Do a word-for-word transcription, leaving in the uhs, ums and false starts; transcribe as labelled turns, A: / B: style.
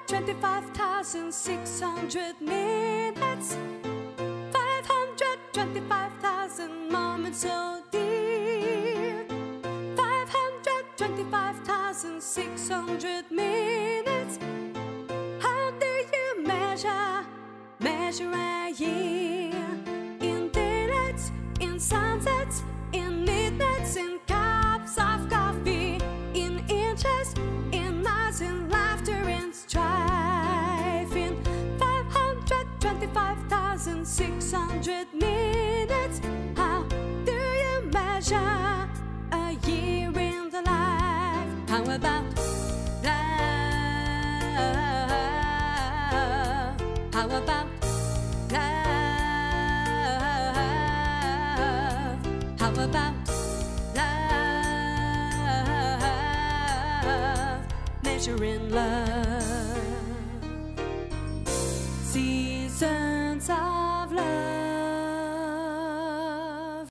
A: twenty-five thousand six hundred minutes, five hundred twenty-five thousand moments, oh dear. Five hundred twenty-five thousand six hundred minutes. How do you measure, measure a year? In daylights, in sunsets, in midnights, in cups of coffee, in inches, in miles, in laughter, in strife. In five hundred twenty-five thousand six hundred minutes. How do you measure a year in the life? How about love? How about love? How about love? Measuring love. See